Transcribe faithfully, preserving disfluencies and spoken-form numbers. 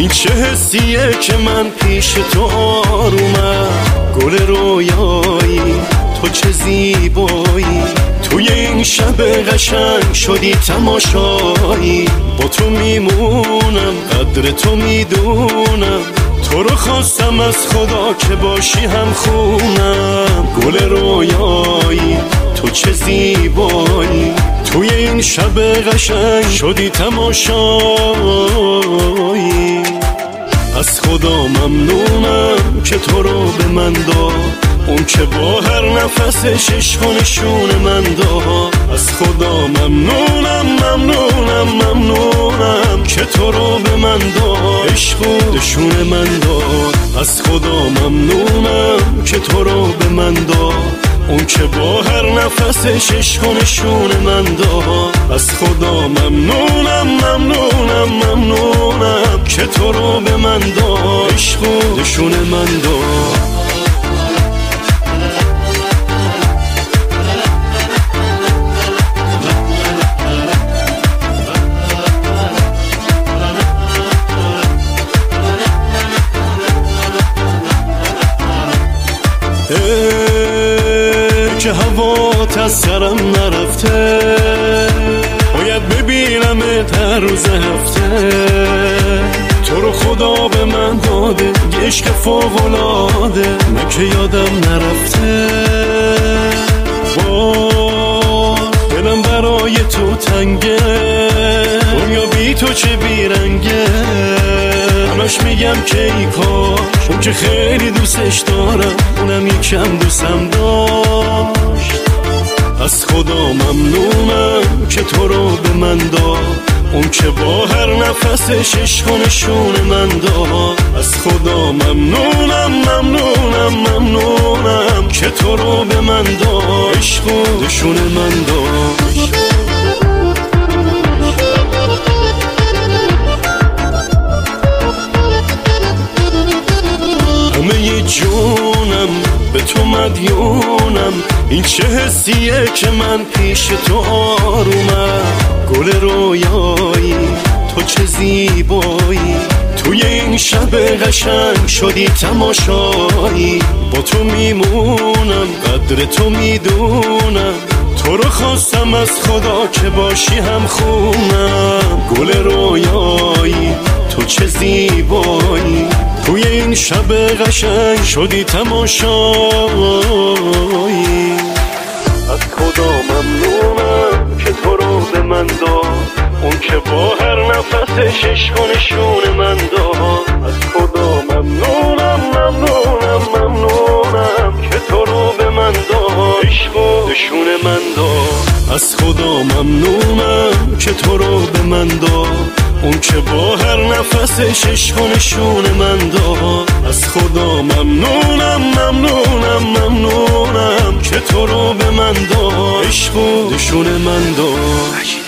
این چه حسیه که من پیش تو آرومم، گل رویایی تو چه زیبایی، توی این شب قشنگ شدی تماشایی. با تو میمونم قدر تو میدونم، تو رو خواستم از خدا که باشی هم خونم. گل رویایی تو چه زیبایی، توی این شب قشنگ شدی تماشایی. از خدا ممنونم که تو رو به من داد، اون که با هر نفسش عشق و نشون من داد. از خدا ممنونم ممنونم ممنونم که تو رو به من داد، عشق و نشون من داد. از خدا ممنونم که تو رو به من داد، اون که با هر نفسش عشق و نشون من داد. از خدا ممنونم ممنونم ممنونم که تو رو به من داد، عشق و نشون من داد. که هوات از سرم نرفته، باید ببینمت هر روز هفته. تو رو خدا به من داده عشق فوق‌العاده، من که یادم نرفته. باز دلم برای تو تنگه، دنیا بی تو چه بیرنگه. همش میگم که ای کاش، اون که خیلی دوستش دارم اونم یکم دوستم داشت. از خدا ممنونم که تو رو به من داد، اون که با هر نفسش عشق و نشون من داد. از خدا ممنونم ممنونم ممنونم که تو رو به من داد، عشق و نشون من داد. همه جونم به تو مدیونم، این چه حسیه که من پیش تو آرومم. گل رویایی تو چه زیبایی، توی این شب قشنگ شدی تماشایی. با تو میمونم قدر تو میدونم، تو رو خواستم از خدا که باشی هم خونم. گل رویایی تو چه زیبایی، توی این شب قشنگ شدی تماشایی. از خدا ممنونم که تو رو به من داد، اون که با هر نفسش عشق و نشون من داد. از خدا ممنونم ممنونم ممنونم که تو رو به من داد، عشق و نشون من داد. از خدا ممنونم که تو رو به من داد، اون که با هر نفسش عشق و نشون من داد. از خدا ممنونم ممنونم ممنونم که تو رو به من داد، عشق و نشون من داد.